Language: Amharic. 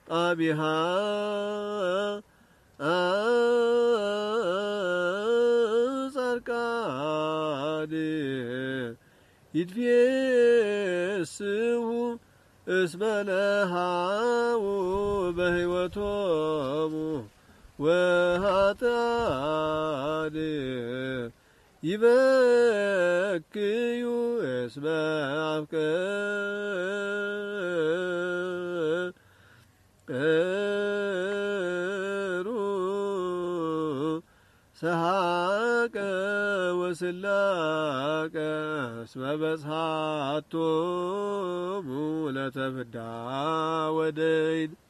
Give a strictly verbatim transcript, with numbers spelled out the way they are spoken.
አቢሃ ጻርቃድ ይትፌስሑ እስመ ነሃው በሕይወቶሙ ወኃጥአን ይበክዩ እስመ አፍቀሩ ሰሐቀ ወስላቀ እስመ በጽሐቶሙ ለተፍዳ ወደይን